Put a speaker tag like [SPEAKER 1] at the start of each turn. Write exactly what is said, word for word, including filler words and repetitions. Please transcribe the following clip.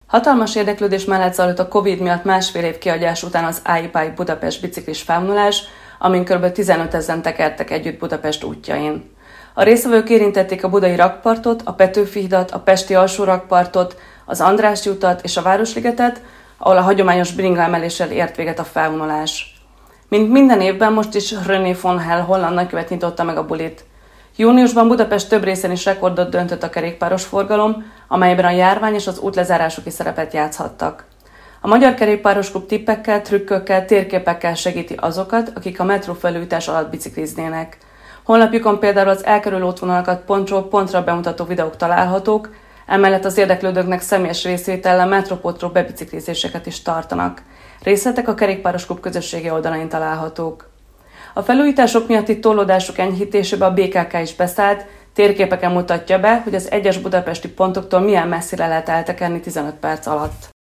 [SPEAKER 1] Hatalmas érdeklődés mellett zajlott a Covid miatt másfél év kiadás után az iBike Budapest biciklis felvonulás, amin kb. tizenötezren tekertek együtt Budapest útjain. A résztvevők érintették a budai rakpartot, a Petőfi hidat, a pesti alsó rakpartot, az Andrássy utat és a Városligetet, ahol a hagyományos bringa emeléssel ért véget a felvonulás. Mint minden évben, most is René von Hell holland nagykövet nyitotta meg a bulit. Júniusban Budapest több részen is rekordot döntött a kerékpáros forgalom, amelyben a járvány és az útlezárások is szerepet játszhattak. A Magyar Kerékpáros Klub tippekkel, trükkökkel, térképekkel segíti azokat, akik a metró felújítás alatt bicikliznének. Honlapjukon például az elkerülő útvonalakat pontról pontra bemutató videók találhatók, emellett az érdeklődőknek személyes részvétellel metrópótló bebiciklizéseket is tartanak. Részletek a Kerékpáros Klub közösségi oldalain találhatók. A felújítások miatti torlódások enyhítésébe a bé ká ká is beszállt, térképeken mutatja be, hogy az egyes budapesti pontoktól milyen messzire lehet eltekerni tizenöt perc alatt.